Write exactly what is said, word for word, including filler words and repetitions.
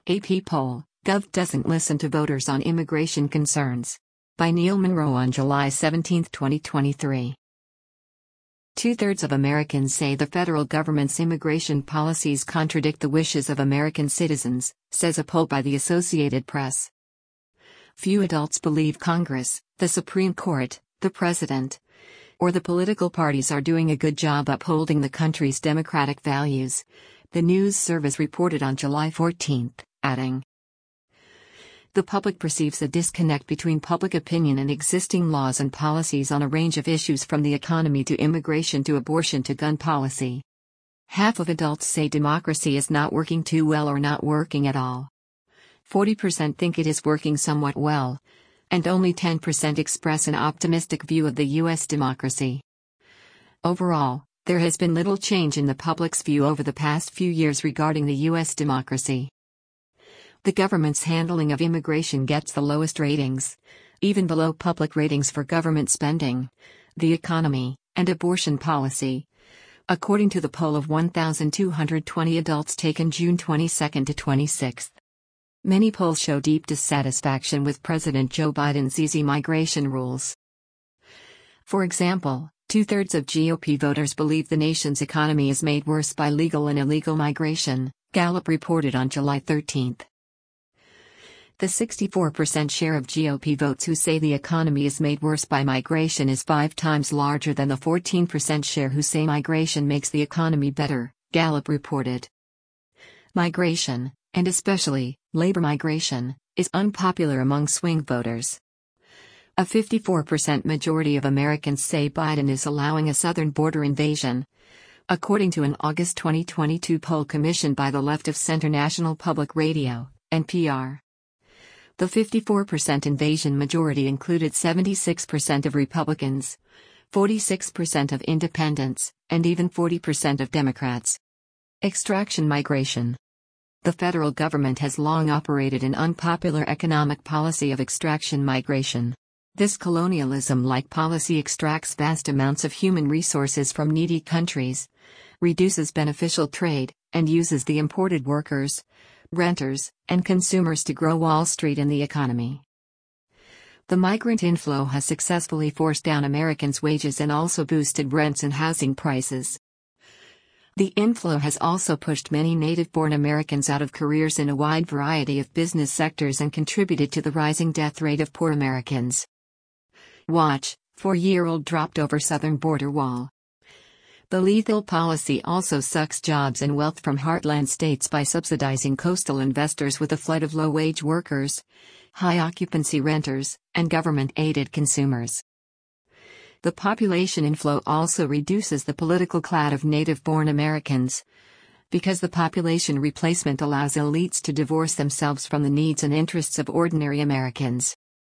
A P poll, Gov doesn't listen to voters on immigration concerns. By Neil Monroe on July seventeenth, twenty twenty-three. Two-thirds of Americans say the federal government's immigration policies contradict the wishes of American citizens, says a poll by the Associated Press. Few adults believe Congress, the Supreme Court, the President, or the political parties are doing a good job upholding the country's democratic values, the news service reported on July fourteenth, adding, "The public perceives a disconnect between public opinion and existing laws and policies on a range of issues from the economy to immigration to abortion to gun policy. Half of adults say democracy is not working too well or not working at all. forty percent think it is working somewhat well, and only ten percent express an optimistic view of the U S democracy. Overall, there has been little change in the public's view over the past few years regarding the U S democracy. The government's handling of immigration gets the lowest ratings, even below public ratings for government spending, the economy, and abortion policy, according to the poll of one thousand two hundred twenty adults taken June twenty-second to twenty-sixth. Many polls show deep dissatisfaction with President Joe Biden's easy migration rules. For example, two-thirds of G O P voters believe the nation's economy is made worse by legal and illegal migration, Gallup reported on July thirteenth. The sixty-four percent share of G O P votes who say the economy is made worse by migration is five times larger than the fourteen percent share who say migration makes the economy better, Gallup reported. Migration, and especially, labor migration, is unpopular among swing voters. A fifty-four percent majority of Americans say Biden is allowing a southern border invasion, according to an August twenty twenty-two poll commissioned by the Left of Center National Public Radio, N P R. The fifty-four percent invasion majority included seventy-six percent of Republicans, forty-six percent of independents, and even forty percent of Democrats. Extraction migration. The federal government has long operated an unpopular economic policy of extraction migration. This colonialism-like policy extracts vast amounts of human resources from needy countries, reduces beneficial trade, and uses the imported workers, renters, and consumers to grow Wall Street and the economy. The migrant inflow has successfully forced down Americans' wages and also boosted rents and housing prices. The inflow has also pushed many native-born Americans out of careers in a wide variety of business sectors and contributed to the rising death rate of poor Americans. Watch, four-year-old dropped over southern border wall. The lethal policy also sucks jobs and wealth from heartland states by subsidizing coastal investors with a flood of low-wage workers, high-occupancy renters, and government-aided consumers. The population inflow also reduces the political clout of native-born Americans, because the population replacement allows elites to divorce themselves from the needs and interests of ordinary Americans.